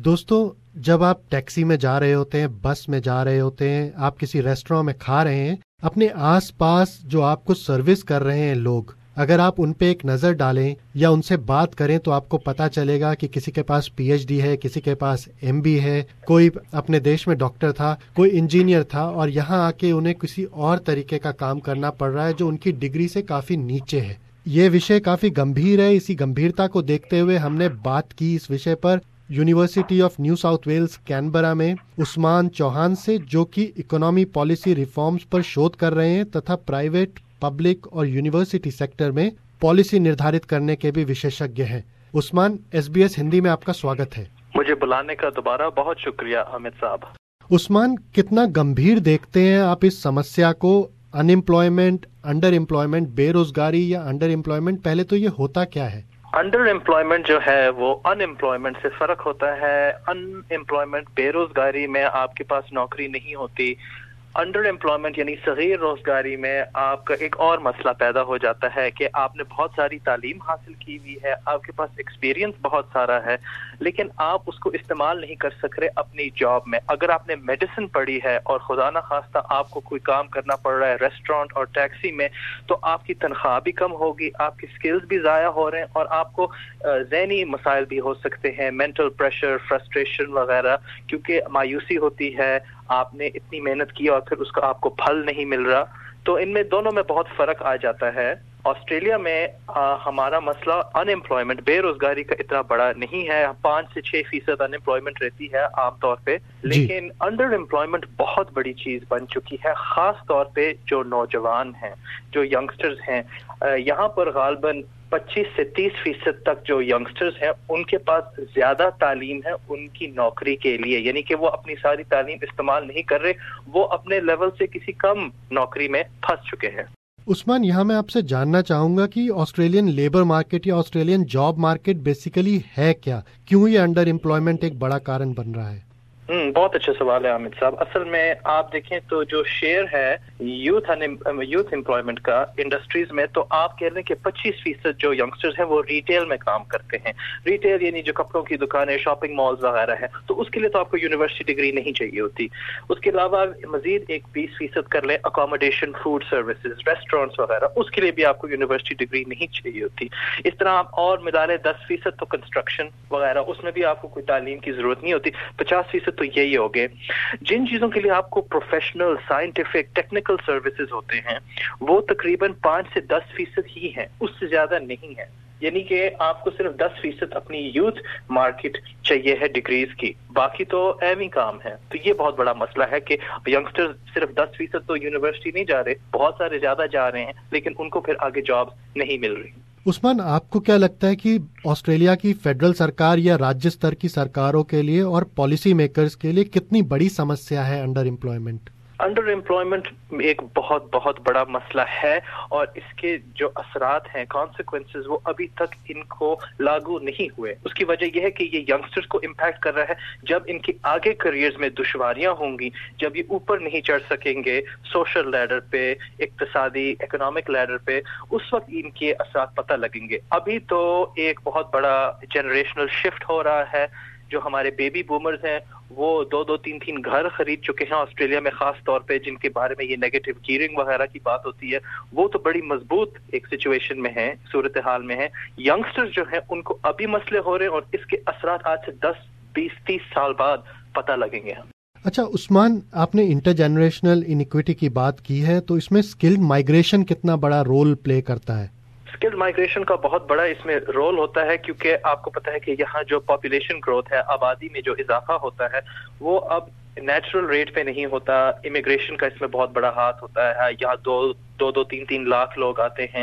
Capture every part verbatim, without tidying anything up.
دوستو، جب آپ ٹیکسی میں جا رہے ہوتے ہیں، بس میں جا رہے ہوتے ہیں، آپ کسی ریسٹوراں میں کھا رہے ہیں، اپنے آس پاس جو آپ کو سروس کر رہے ہیں لوگ، اگر آپ ان پہ ایک نظر ڈالیں یا ان سے بات کریں تو آپ کو پتا چلے گا کہ کسی کے پاس پی ایچ ڈی ہے، کسی کے پاس ایم بی ہے، کوئی اپنے دیش میں ڈاکٹر تھا، کوئی انجینئر تھا، اور یہاں آ کے انہیں کسی اور طریقے کا کام کرنا پڑ رہا ہے جو ان کی ڈگری سے کافی نیچے ہے۔ یہ وشے کافی گمبھیر ہے۔ اسی گمبھیرتا کو دیکھتے ہوئے ہم نے بات کی اس وشے پر university of New South Wales Canberra میں عثمان چوہان سے، جو کہ اکنامی پالیسی ریفارمز پر شوध کر رہے ہیں تتھا پرائیویٹ، پبلک اور یونیورسٹی سیکٹر میں پالیسی نردھارت کرنے کے بھی وشیشجঞ ہیں۔ Usman, S B S Hindi میں آپ کا سواگت ہے۔ مجھے بلانے کا دوبارہ بہت شکریہ حامد صاحب۔ عثمان، کتنا گمبھیر دیکھتے ہیں آپ اس سمسیا کو؟ ان امپلائمنٹ، انڈر امپلائمنٹ، بے روزگاری یا انڈر امپلائمنٹ، پہلے تو یہ ہوتا کیا ہے؟ انڈر امپلائمنٹ جو ہے وہ ان امپلائمنٹ سے فرق ہوتا ہے۔ ان امپلائمنٹ بے روزگاری میں آپ کے پاس نوکری نہیں ہوتی۔ انڈر امپلائمنٹ یعنی صغیر روزگاری میں آپ کا ایک اور مسئلہ پیدا ہو جاتا ہے کہ آپ نے بہت ساری تعلیم حاصل کی ہوئی ہے، آپ کے پاس ایکسپیرینس بہت سارا ہے، لیکن آپ اس کو استعمال نہیں کر سک رہے اپنی جاب میں۔ اگر آپ نے میڈیسن پڑھی ہے اور خدا نہ خواستہ آپ کو کوئی کام کرنا پڑ رہا ہے ریسٹورانٹ اور ٹیکسی میں، تو آپ کی تنخواہ بھی کم ہوگی، آپ کی سکلز بھی ضائع ہو رہے ہیں، اور آپ کو ذہنی مسائل بھی ہو سکتے ہیں، مینٹل پریشر، فرسٹریشن وغیرہ، کیونکہ مایوسی ہوتی ہے، آپ نے اتنی محنت کی اور پھر اس کا آپ کو پھل نہیں مل رہا۔ تو ان میں دونوں میں بہت فرق آ جاتا ہے۔ آسٹریلیا میں آ, ہمارا مسئلہ ان امپلائمنٹ، بے روزگاری کا اتنا بڑا نہیں ہے، پانچ سے چھ فیصد ان امپلائمنٹ رہتی ہے عام طور پہ، لیکن انڈر امپلائمنٹ بہت بڑی چیز بن چکی ہے، خاص طور پہ جو نوجوان ہیں، جو ینگسٹرز ہیں۔ آ, یہاں پر غالباً پچیس سے تیس فیصد تک جو ینگسٹرز ہیں ان کے پاس زیادہ تعلیم ہے ان کی نوکری کے لیے، یعنی کہ وہ اپنی ساری تعلیم استعمال نہیں کر رہے، وہ اپنے لیول سے کسی کم نوکری میں پھنس چکے ہیں۔ عثمان، یہاں میں آپ سے جاننا چاہوں گا کہ آسٹریلین لیبر مارکیٹ یا آسٹریلین جاب مارکیٹ بیسیکلی ہے کیا؟ کیوں یہ انڈر امپلائمنٹ ایک بڑا کارن بن رہا ہے؟ ہوں بہت اچھا سوال ہے حامد صاحب۔ اصل میں آپ دیکھیں تو جو شیئر ہے یوتھ یوتھ امپلائمنٹ کا انڈسٹریز میں، تو آپ کہہ رہے ہیں کہ پچیس فیصد جو ینگسٹرز ہیں وہ ریٹیل میں کام کرتے ہیں۔ ریٹیل یعنی جو کپڑوں کی دکانیں، شاپنگ مالز وغیرہ ہے، تو اس کے لیے تو آپ کو یونیورسٹی ڈگری نہیں چاہیے ہوتی۔ اس کے علاوہ مزید ایک بیس فیصد کر لیں اکاموڈیشن، فوڈ سروسز، ریسٹورینٹس وغیرہ، اس کے لیے بھی آپ کو یونیورسٹی ڈگری نہیں چاہیے ہوتی۔ اس طرح آپ اور ملا لیں دس فیصد تو کنسٹرکشن وغیرہ، اس میں بھی آپ کو کوئی تعلیم کی ضرورت نہیں ہوتی۔ پچاس فیصد تو یہی ہو گئے۔ جن چیزوں کے لیے آپ کو پروفیشنل، سائنٹیفک، ٹیکنیکل سروسز ہوتے ہیں، وہ تقریباً پانچ سے دس فیصد ہی ہیں، اس سے زیادہ نہیں ہے۔ یعنی کہ آپ کو صرف دس فیصد اپنی یوتھ مارکیٹ چاہیے ہے ڈگریز کی، باقی تو اہم ہی کام ہے۔ تو یہ بہت بڑا مسئلہ ہے کہ ینگسٹر صرف دس فیصد تو یونیورسٹی نہیں جا رہے، بہت سارے زیادہ جا رہے ہیں، لیکن ان کو پھر آگے جاب نہیں مل رہی۔ عثمان، آپ کو کیا لگتا ہے کہ آسٹریلیا کی فیڈرل سرکار یا راجیہ استر کی سرکاروں کے لیے اور پالیسی میکرز کے لیے کتنی بڑی سمسیا ہے انڈر امپلائمنٹ؟ انڈر امپلائمنٹ ایک بہت بہت بڑا مسئلہ ہے، اور اس کے جو اثرات ہیں، کانسیکوینسز، وہ ابھی تک ان کو لاگو نہیں ہوئے۔ اس کی وجہ یہ ہے کہ یہ ینگسٹرز کو امپیکٹ کر رہا ہے۔ جب ان کے آگے کریئرز میں دشواریاں ہوں گی، جب یہ اوپر نہیں چڑھ سکیں گے سوشل لیڈر پہ، اقتصادی اکنامک لیڈر پہ، اس وقت ان کے اثرات پتہ لگیں گے۔ ابھی تو ایک بہت بڑا جنریشنل شفٹ ہو رہا ہے۔ جو ہمارے بیبی بومرز ہیں وہ دو دو تین تین گھر خرید چکے ہیں آسٹریلیا میں، خاص طور پہ جن کے بارے میں یہ نیگیٹو گیئرنگ وغیرہ کی بات ہوتی ہے، وہ تو بڑی مضبوط ایک سچویشن میں ہیں، صورتحال میں ہیں۔ ینگسٹرز جو ہیں ان کو ابھی مسئلے ہو رہے ہیں، اور اس کے اثرات آج سے دس بیس تیس سال بعد پتہ لگیں گے ہم۔ اچھا عثمان، آپ نے انٹر جنریشنل انیکویٹی کی بات کی ہے، تو اس میں اسکلڈ مائگریشن کتنا بڑا رول پلے کرتا ہے؟ اسکلڈ مائگریشن کا بہت بڑا اس میں رول ہوتا ہے، کیونکہ آپ کو پتہ ہے کہ یہاں جو پاپولیشن گروتھ ہے، آبادی میں جو اضافہ ہوتا ہے، وہ اب نیچرل ریٹ پہ نہیں ہوتا۔ امیگریشن کا اس میں بہت بڑا ہاتھ ہوتا ہے۔ یہاں دو دو دو تین تین لاکھ لوگ آتے ہیں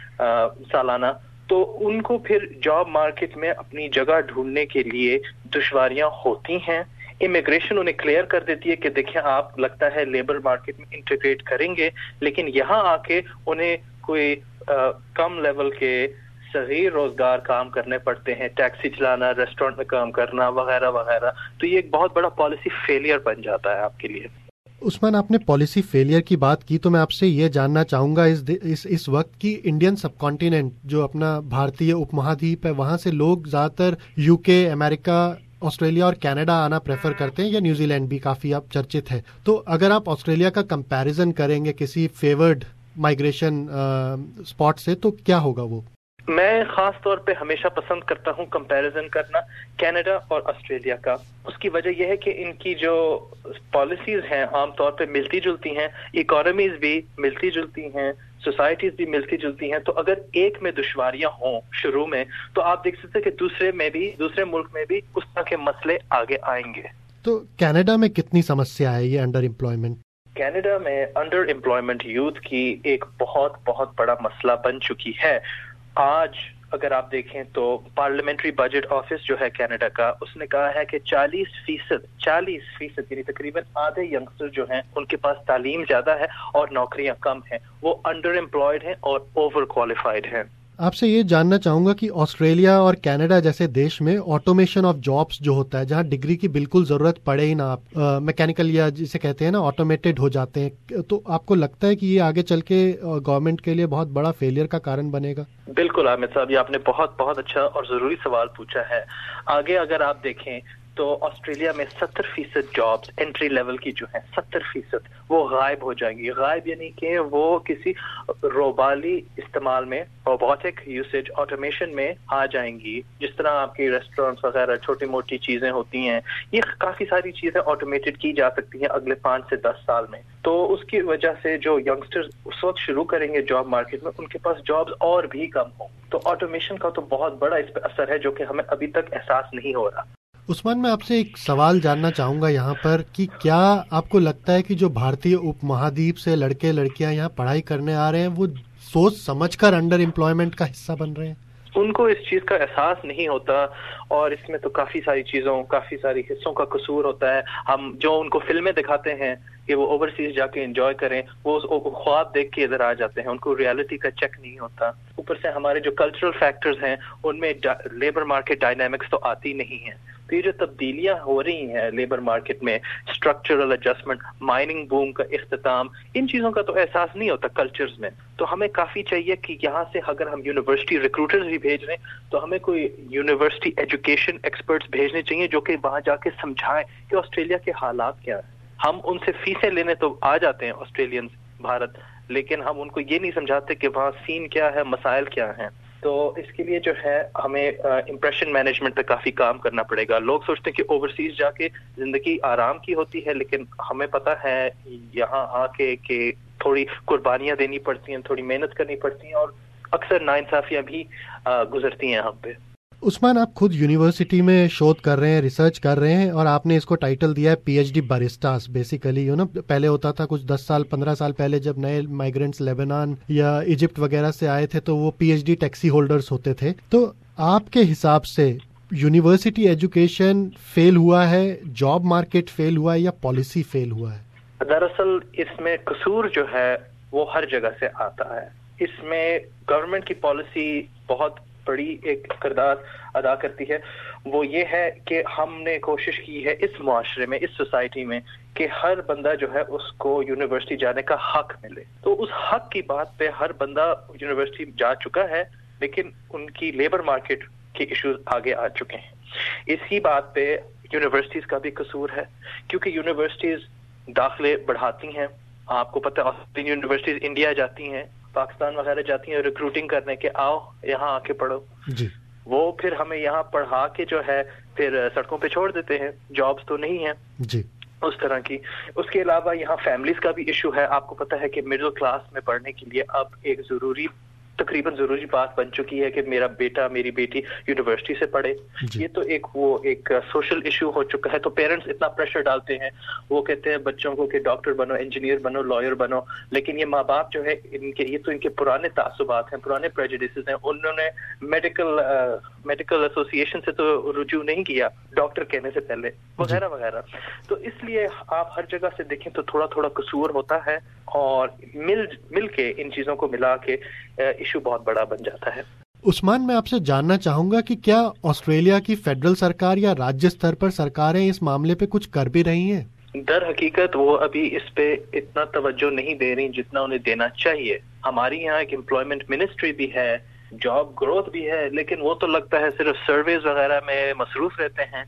سالانہ، تو ان کو پھر جاب مارکیٹ میں اپنی جگہ ڈھونڈنے کے لیے دشواریاں ہوتی ہیں۔ امیگریشن انہیں کلیئر کر دیتی ہے کہ دیکھیں آپ لگتا ہے لیبر مارکیٹ میں انٹیگریٹ کریں گے، لیکن یہاں آ کے انہیں کوئی آ, کم لیول کے صغیر روزگار کام کرنے پڑتے ہیں، ٹیکسی چلانا، ریسٹورینٹ میں کام کرنا وغیرہ وغیرہ۔ تو یہ ایک بہت بڑا پالیسی فیلئر بن جاتا ہے آپ کے لیے۔ عثمان، آپ نے پالیسی فیلئر کی بات کی، تو میں آپ سے یہ جاننا چاہوں گا اس اس, اس وقت کی انڈین سب کانٹیننٹ جو اپنا بھارتی اپ مہادیپ ہے، وہاں سے لوگ زیادہ تر یو کے، امریکہ آسٹریلیا اور کینیڈا آنا پریفر کرتے ہیں یا نیوزی لینڈ بھی کافی اب چرچت ہے. تو اگر آپ آسٹریلیا کا کمپیریزن کریں گے کسی فیورڈ مائگریشن اسپاٹ سے تو کیا ہوگا وہ؟ میں خاص طور پہ ہمیشہ پسند کرتا ہوں کمپیریزن کرنا کینیڈا اور آسٹریلیا کا. اس کی وجہ یہ ہے کہ ان کی جو پالیسیز ہیں عام طور پہ ملتی جلتی ہیں، اکانومیز بھی ملتی جلتی ہیں، سوسائٹیز بھی ملتی جلتی ہیں. تو اگر ایک میں دشواریاں ہوں شروع میں تو آپ دیکھ سکتے ہیں کہ دوسرے میں بھی دوسرے ملک میں بھی اس طرح کے مسئلے آگے آئیں گے. تو کینیڈا میں کتنی سمسیا ہے یہ انڈر امپلائمنٹ؟ کینیڈا میں انڈر امپلائمنٹ یوتھ کی ایک بہت بہت بڑا مسئلہ بن چکی ہے. آج اگر آپ دیکھیں تو پارلیمنٹری بجٹ آفس جو ہے کینیڈا کا، اس نے کہا ہے کہ چالیس فیصد چالیس فیصد یعنی تقریباً آدھے ینگسٹر جو ہیں ان کے پاس تعلیم زیادہ ہے اور نوکریاں کم ہیں، وہ انڈر امپلائڈ ہیں اور اوور کوالیفائڈ ہیں. آپ سے یہ جاننا چاہوں گا کہ آسٹریلیا اور کینیڈا جیسے دیش میں آٹومیشن آف جابس جو ہوتا ہے، جہاں ڈگری کی بالکل ضرورت پڑے ہی نہ، آپ میکینیکل یا جسے کہتے ہیں نا آٹومیٹڈ ہو جاتے ہیں، تو آپ کو لگتا ہے کہ یہ آگے چل کے گورنمنٹ کے لیے بہت بڑا فیلئر کا کارن بنے گا؟ بالکل عامر صاحب، یہ آپ نے بہت بہت اچھا اور ضروری سوال پوچھا ہے. آگے اگر آپ دیکھیں تو آسٹریلیا میں ستر فیصد جابس انٹری لیول کی جو ہیں ستر فیصد وہ غائب ہو جائیں گی. غائب یعنی کہ وہ کسی روبالی استعمال میں، روبوٹک یوسیج، آٹومیشن میں آ جائیں گی. جس طرح آپ کی ریسٹورینٹس وغیرہ چھوٹی موٹی چیزیں ہوتی ہیں، یہ کافی ساری چیزیں آٹومیٹڈ کی جا سکتی ہیں اگلے پانچ سے دس سال میں. تو اس کی وجہ سے جو ینگسٹر اس وقت شروع کریں گے جاب مارکیٹ میں، ان کے پاس جابز اور بھی کم ہوں. تو آٹومیشن کا تو بہت بڑا اس پہ اثر ہے جو کہ ہمیں ابھی تک احساس نہیں ہو رہا. عثمان، میں آپ سے ایک سوال جاننا چاہوں گا یہاں پر کہ کیا آپ کو لگتا ہے کہ جو بھارتی اپ مہادیپ سے لڑکے لڑکیاں یہاں پڑھائی کرنے آ رہے ہیں وہ سوچ سمجھ کر انڈر امپلائمنٹ کا حصہ بن رہے ہیں؟ ان کو اس چیز کا احساس نہیں ہوتا، اور اس میں تو کافی ساری چیزوں کافی ساری حصوں کا قصور ہوتا ہے. ہم جو ان کو فلمیں دکھاتے ہیں کہ وہ اوورسیز جا کے انجوائے کریں، وہ خواب دیکھ کے ادھر آ جاتے ہیں، ان کو ریالٹی کا چیک نہیں ہوتا. اوپر سے ہمارے جو کلچرل فیکٹرز ہیں ان میں لیبر مارکیٹ ڈائنامکس تو آتی نہیں ہیں. تو یہ جو تبدیلیاں ہو رہی ہیں لیبر مارکیٹ میں، اسٹرکچرل ایڈجسٹمنٹ، مائننگ بوم کا اختتام، ان چیزوں کا تو احساس نہیں ہوتا کلچرز میں. تو ہمیں کافی چاہیے کہ یہاں سے اگر ہم یونیورسٹی ریکروٹرز بھی بھیج رہے ہیں تو ہمیں کوئی یونیورسٹی ایجوکیشن ایکسپرٹس بھیجنے چاہیے جو کہ وہاں جا کے سمجھائیں کہ آسٹریلیا کے حالات کیا ہیں. ہم ان سے فیسیں لینے تو آ جاتے ہیں آسٹریلینز بھارت، لیکن ہم ان کو یہ نہیں سمجھاتے کہ وہاں سین کیا ہے، مسائل کیا ہیں. تو اس کے لیے جو ہے ہمیں امپریشن مینجمنٹ پہ کافی کام کرنا پڑے گا. لوگ سوچتے ہیں کہ اوورسیز جا کے زندگی آرام کی ہوتی ہے، لیکن ہمیں پتہ ہے یہاں آ کے کہ تھوڑی قربانیاں دینی پڑتی ہیں، تھوڑی محنت کرنی پڑتی ہیں، اور اکثر ناانصافیاں بھی گزرتی ہیں ہم پہ. عثمان، آپ خود یونیورسٹی میں شوध کر رہے ہیں، ریسرچ کر رہے ہیں، اور آپ نے اس کو ٹائٹل دیا ہے P H D baristas. Basically you نا پہلے ہوتا تھا کچھ دس سال پندرہ سال پہلے جب نئے مائیگرینٹس لیبنان یا ایجپٹ وغیرہ سے آئے تھے تو وہ P H D taxi holders ہوتے تھے. تو آپ کے حساب سے یونیورسٹی ایجوکیشن فیل ہوا ہے، جاب مارکیٹ فیل ہوا ہے، یا پالیسی فیل ہوا ہے؟ دراصل اس میں قصور جو ہے وہ ہر جگہ سے آتا ہے. اس میں گورنمنٹ کی پالیسی بہت بڑی ایک کردار ادا کرتی ہے. وہ یہ ہے کہ ہم نے کوشش کی ہے اس معاشرے میں، اس سوسائٹی میں، کہ ہر بندہ جو ہے اس کو یونیورسٹی جانے کا حق ملے. تو اس حق کی بات پہ ہر بندہ یونیورسٹی جا چکا ہے، لیکن ان کی لیبر مارکیٹ کے ایشوز آگے آ چکے ہیں. اسی بات پہ یونیورسٹیز کا بھی قصور ہے، کیونکہ یونیورسٹیز داخلے بڑھاتی ہیں. آپ کو پتہ ہے آسٹریلین یونیورسٹیز انڈیا جاتی ہیں، پاکستان وغیرہ جاتی ہیں ریکروٹنگ کرنے کے، آؤ یہاں آ کے پڑھو. جی وہ پھر ہمیں یہاں پڑھا کے جو ہے پھر سڑکوں پہ چھوڑ دیتے ہیں، جابز تو نہیں ہیں جی اس طرح کی. اس کے علاوہ یہاں فیملیز کا بھی ایشو ہے. آپ کو پتہ ہے کہ مڈل کلاس میں پڑھنے کے لیے اب ایک ضروری تقریباً ضروری بات بن چکی ہے کہ میرا بیٹا میری بیٹی یونیورسٹی سے پڑھے. یہ تو ایک وہ ایک سوشل ایشو ہو چکا ہے. تو پیرنٹس اتنا پریشر ڈالتے ہیں، وہ کہتے ہیں بچوں کو کہ ڈاکٹر بنو، انجینئر بنو، لائر بنو، لیکن یہ ماں باپ جو ہے ان کے یہ تو ان کے پرانے تعصبات ہیں، پرانے پریجوڈیسز ہیں. انہوں نے میڈیکل میڈیکل ایسوسی ایشن سے تو رجوع نہیں کیا ڈاکٹر کہنے سے پہلے، وغیرہ وغیرہ. تو اس لیے آپ ہر جگہ سے دیکھیں تو تھوڑا تھوڑا قصور ہوتا ہے، اور مل مل کے ان چیزوں کو ملا کے ایشو بہت بڑا بن جاتا ہے. عثمان، میں آپ سے جاننا چاہوں گا کہ کیا آسٹریلیا کی فیڈرل سرکار یا راجیہ سطح پر سرکاریں اس معاملے پہ کچھ کر بھی رہی ہیں؟ در حقیقت وہ ابھی اس پہ اتنا توجہ نہیں دے رہی جتنا انہیں دینا چاہیے. ہماری یہاں ایک امپلائمنٹ منسٹری بھی ہے، جاب گروتھ بھی ہے، لیکن وہ تو لگتا ہے صرف سرویز وغیرہ میں مصروف رہتے ہیں.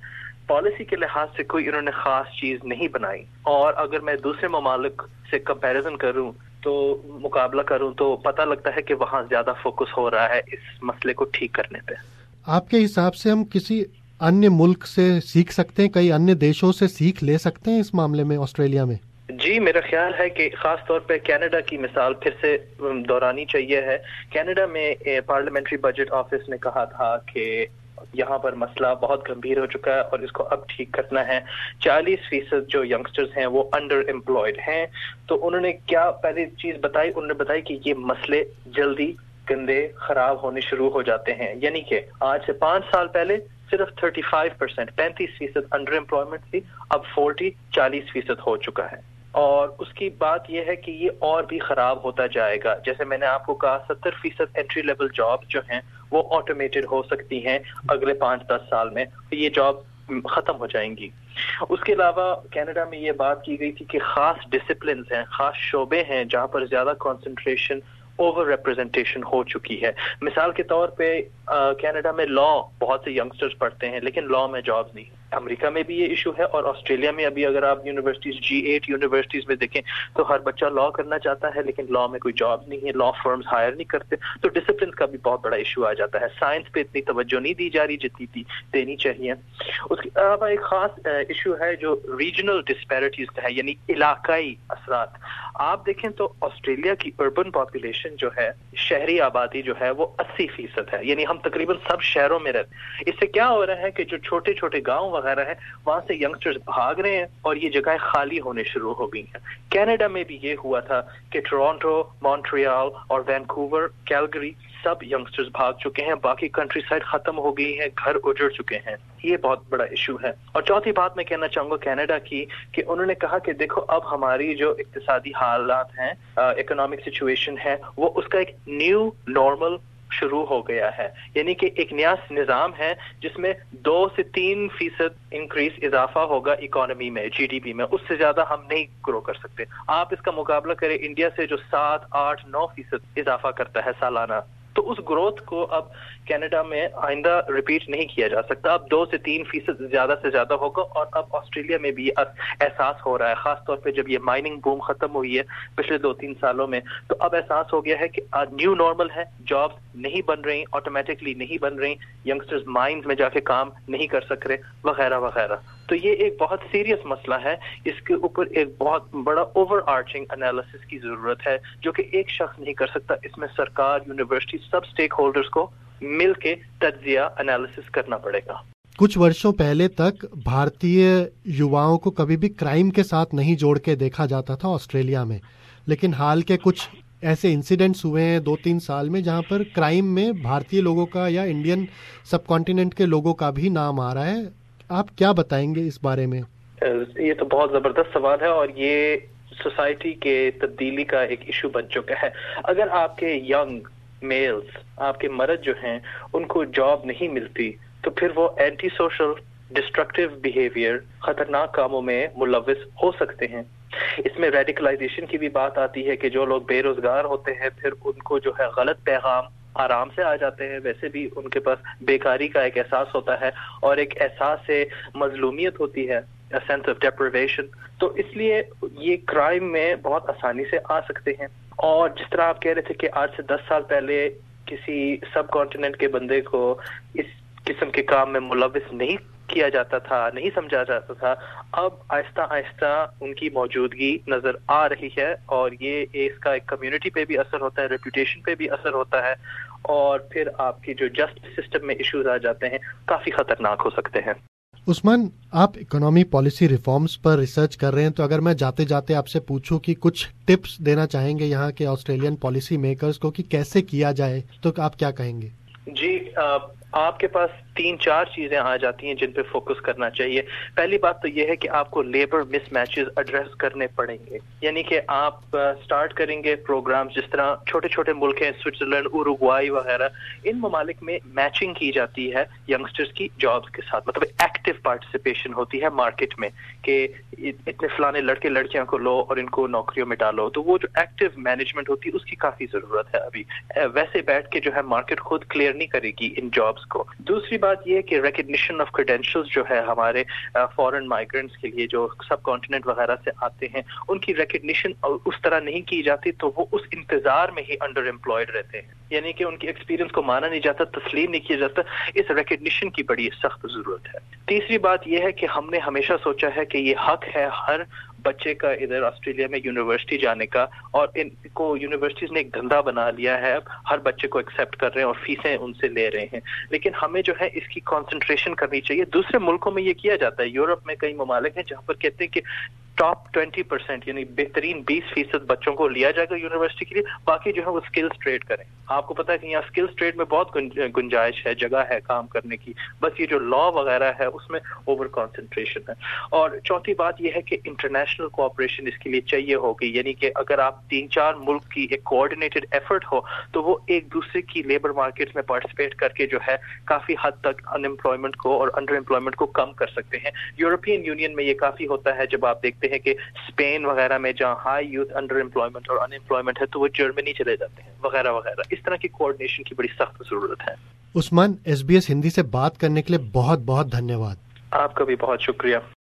پالیسی کے لحاظ سے کوئی انہوں نے خاص چیز نہیں بنائی. اور اگر میں دوسرے ممالک سے کمپیریزن کروں تو مقابلہ کروں تو پتہ لگتا ہے کہ وہاں زیادہ فوکس ہو رہا ہے اس مسئلے کو ٹھیک کرنے پہ. آپ کے حساب سے ہم کسی انیہ ملک سے سیکھ سکتے ہیں, کئی انیہ دیشوں سے سیکھ لے سکتے ہیں اس معاملے میں آسٹریلیا میں؟ جی میرا خیال ہے کہ خاص طور پہ کینیڈا کی مثال پھر سے دہرانی چاہیے ہے. کینیڈا میں پارلیمنٹری بجٹ آفس نے کہا تھا کہ یہاں پر مسئلہ بہت گمبھیر ہو چکا ہے اور اس کو اب ٹھیک کرنا ہے. چالیس فیصد جو ینگسٹرز ہیں وہ انڈر امپلائڈ ہیں. تو انہوں نے کیا پہلی چیز بتائی, انہوں نے بتائی کہ یہ مسئلے جلدی گندے خراب ہونے شروع ہو جاتے ہیں. یعنی کہ آج سے پانچ سال پہلے صرف پینتیس پرسنٹ پینتیس فیصد انڈر امپلائمنٹ تھی, اب فورٹی چالیس فیصد ہو چکا ہے. اور اس کی بات یہ ہے کہ یہ اور بھی خراب ہوتا جائے گا. جیسے میں نے آپ کو کہا ستر فیصد انٹری لیول جاب جو ہیں وہ آٹومیٹڈ ہو سکتی ہیں اگلے پانچ دس سال میں, یہ جاب ختم ہو جائیں گی. اس کے علاوہ کینیڈا میں یہ بات کی گئی تھی کہ خاص ڈسپلنز ہیں, خاص شعبے ہیں جہاں پر زیادہ کنسنٹریشن اوور ریپرزنٹیشن ہو چکی ہے. مثال کے طور پہ کینیڈا میں لا بہت سے ینگسٹرز پڑھتے ہیں لیکن لا میں جابز نہیں. امریکہ میں بھی یہ ایشو ہے اور آسٹریلیا میں ابھی اگر آپ یونیورسٹیز جی ایٹ یونیورسٹیز میں دیکھیں تو ہر بچہ لا کرنا چاہتا ہے لیکن لا میں کوئی جاب نہیں ہے, لا فرمز ہائر نہیں کرتے. تو ڈسپلن کا بھی بہت بڑا ایشو آ جاتا ہے. سائنس پہ اتنی توجہ نہیں دی جا رہی جتنی تھی دینی چاہیے. اس کے علاوہ ایک خاص ایشو ہے جو ریجنل ڈسپیرٹیز کا ہے, یعنی علاقائی اثرات. آپ دیکھیں تو آسٹریلیا کی اربن پاپولیشن جو ہے, شہری آبادی جو ہے وہ اسی فیصد ہے, یعنی ہم تقریباً سب شہروں میں رہتے. اس سے کیا ہو رہا ہے کہ جو چھوٹے چھوٹے گاؤں وغیرہ ہے وہاں سے ینگسٹرز بھاگ رہے ہیں اور یہ جگہیں خالی ہونے شروع ہو گئی ہیں. کینیڈا میں بھی یہ ہوا تھا کہ ٹورانٹو, مونٹریال اور وینکوور, کیلگری سب ینگسٹرز بھاگ چکے ہیں. باقی کنٹری سائڈ ختم ہو گئی ہے, گھر اجڑ چکے ہیں. یہ بہت بڑا ایشو ہے. اور چوتھی بات میں کہنا چاہوں گا کینیڈا کی کہ انہوں نے کہا کہ دیکھو اب ہماری جو اقتصادی حالات ہیں, اکنامک سچویشن ہے, وہ اس کا ایک نیو نارمل شروع ہو گیا ہے. یعنی کہ ایک نیا نظام ہے جس میں دو سے تین فیصد انکریز اضافہ ہوگا اکانومی میں, جی ڈی پی میں. اس سے زیادہ ہم نہیں گرو کر سکتے. آپ اس کا مقابلہ کریں انڈیا سے جو سات آٹھ نو فیصد اضافہ کرتا ہے سالانہ. تو اس گروتھ کو اب کینیڈا میں آئندہ ریپیٹ نہیں کیا جا سکتا. اب دو سے تین فیصد زیادہ سے زیادہ ہوگا. اور اب آسٹریلیا میں بھی احساس ہو رہا ہے, خاص طور پہ جب یہ مائننگ بوم ختم ہوئی ہے پچھلے دو تین سالوں میں, تو اب احساس ہو گیا ہے کہ نیو نارمل ہے, جابس نہیں بن رہی, آٹومیٹکلی نہیں بن رہی, ینگسٹرز مائنز میں جا کے کام نہیں کر سک رہے وغیرہ وغیرہ. تو یہ ایک بہت سیریس مسئلہ ہے. اس کے اوپر ایک بہت بڑا اوور آرچنگ انالیسس کی ضرورت ہے جو کہ ایک شخص نہیں کر سکتا. اس میں سرکار, یونیورسٹی, سب اسٹیک ہولڈرز کو مل کے تجزیہ انالیسس کرنا پڑے گا. کچھ ورشوں پہلے تک بھارتیہ یواؤں کو کبھی بھی کرائم کے ساتھ نہیں جوڑ کے دیکھا جاتا تھا آسٹریلیا میں, لیکن حال کے کچھ ایسے انسیڈنٹس ہوئے ہیں دو تین سال میں جہاں پر کرائم میں بھارتیہ لوگوں کا یا انڈین سب کانٹیننٹ کے لوگوں کا بھی نام آ رہا ہے. آپ کیا بتائیں گے اس بارے میں؟ یہ تو بہت زبردست سوال ہے اور یہ سوسائٹی کے تبدیلی کا ایک ایشو بن چکا ہے. اگر آپ کے ینگ میلز, آپ کے مرد جو ہیں, ان کو جاب نہیں ملتی تو پھر وہ اینٹی سوشل, ڈسٹرکٹیو بیہیویئر, خطرناک کاموں میں ملوث ہو سکتے ہیں. اس میں ریڈیکلائزیشن کی بھی بات آتی ہے کہ جو لوگ بے روزگار ہوتے ہیں پھر ان کو جو ہے غلط پیغام آرام سے آ جاتے ہیں. ویسے بھی ان کے پاس بیکاری کا ایک احساس ہوتا ہے اور ایک احساس سے مظلومیت ہوتی ہے, سینس آف ڈیپریویشن. تو اس لیے یہ کرائم میں بہت آسانی سے آ سکتے ہیں. اور جس طرح آپ کہہ رہے تھے کہ آج سے دس سال پہلے کسی سب کانٹیننٹ کے بندے کو اس قسم کے کام میں ملوث نہیں کیا جاتا تھا, نہیں سمجھا جاتا تھا, اب آہستہ آہستہ ان کی موجودگی نظر آ رہی ہے اور یہ اس کا ایک کمیونٹی پہ بھی اثر ہوتا ہے, ریپوٹیشن پہ بھی اثر ہوتا ہے, اور پھر آپ کی جو جسٹس سسٹم میں ایشوز آ جاتے ہیں کافی خطرناک ہو سکتے ہیں. عثمان, آپ اکنامی پالیسی ریفارمز پر ریسرچ کر رہے ہیں, تو اگر میں جاتے جاتے آپ سے پوچھوں کہ کچھ ٹپس دینا چاہیں گے یہاں کے آسٹریلین پالیسی میکرز کو کہ کیسے کیا جائے, تو آپ کیا کہیں گے؟ جی, آپ کے پاس تین چار چیزیں آ جاتی ہیں جن پہ فوکس کرنا چاہیے. پہلی بات تو یہ ہے کہ آپ کو لیبر مس میچز ایڈریس کرنے پڑیں گے. یعنی کہ آپ سٹارٹ کریں گے پروگرامز جس طرح چھوٹے چھوٹے ملک ہیں, سوئٹزرلینڈ, اوروگوائی وغیرہ, ان ممالک میں میچنگ کی جاتی ہے ینگسٹرز کی جابز کے ساتھ. مطلب ایکٹیو پارٹیسپیشن ہوتی ہے مارکیٹ میں کہ اتنے فلانے لڑکے لڑکیاں کو لو اور ان کو نوکریوں میں ڈالو. تو وہ جو ایکٹیو مینجمنٹ ہوتی ہے اس کی کافی ضرورت ہے ابھی. ویسے بیٹھ کے جو ہے مارکیٹ خود کلیئر نہیں کرے گی ان جابز کو. دوسری بات یہ ہے کہ ریکگنیشن آف کریڈینشلز جو ہے ہمارے فورن مائیگرنٹس کے لیے جو سب کانٹیننٹ وغیرہ سے آتے ہیں ان کی ریکگنیشن اس طرح نہیں کی جاتی تو وہ اس انتظار میں ہی انڈر امپلائڈ رہتے ہیں، یعنی کہ ان کی ایکسپیرینس کو مانا نہیں جاتا، تسلیم نہیں کیا جاتا. اس ریکگنیشن کی بڑی سخت ضرورت ہے. تیسری بات یہ ہے کہ ہم نے ہمیشہ سوچا ہے کہ یہ حق ہے ہر بچے کا ادھر آسٹریلیا میں یونیورسٹی جانے کا، اور ان کو یونیورسٹیز نے ایک دھندا بنا لیا ہے، اب ہر بچے کو ایکسیپٹ کر رہے ہیں اور فیسیں ان سے لے رہے ہیں. لیکن ہمیں جو ہے اس کی کنسنٹریشن کرنی چاہیے. دوسرے ملکوں میں یہ کیا جاتا ہے، یورپ میں کئی ممالک ہیں جہاں پر کہتے ہیں کہ ٹاپ ٹوینٹی پرسینٹ یعنی بہترین بیس فیصد بچوں کو لیا جائے گا یونیورسٹی کے لیے، باقی جو ہے وہ اسکلز ٹریڈ کریں. آپ کو پتا ہے کہ یہاں اسکلز ٹریڈ میں بہت گنجائش ہے، جگہ ہے کام کرنے کی، بس یہ جو لا وغیرہ ہے اس میں اوور کانسنٹریشن ہے. اور چوتھی بات یہ ہے کہ انٹرنیشنل کوآپریشن اس کے لیے چاہیے ہوگی، یعنی کہ اگر آپ تین چار ملک کی ایک کوآرڈینیٹڈ ایفرٹ ہو تو وہ ایک دوسرے کی لیبر مارکیٹ میں پارٹیسپیٹ کر کے جو ہے کافی حد تک ان امپلائمنٹ کو اور انڈر امپلائمنٹ کو کم کر سکتے ہیں. یورپین یونین میں یہ کافی ہوتا ہے، جب آپ دیکھتے ہیں کہ اسپین وغیرہ میں جہاں ہائی یوتھ انڈر امپلائمنٹ اور ان امپلائمنٹ ہے تو وہ جرمنی چلے جاتے ہیں وغیرہ وغیرہ. اس طرح کی کوآرڈینیشن کی بڑی سخت ضرورت ہے. Usman, S B S Hindi سے بات کرنے کے لیے بہت بہت دھنیہ واد. آپ کا بھی بہت شکریہ.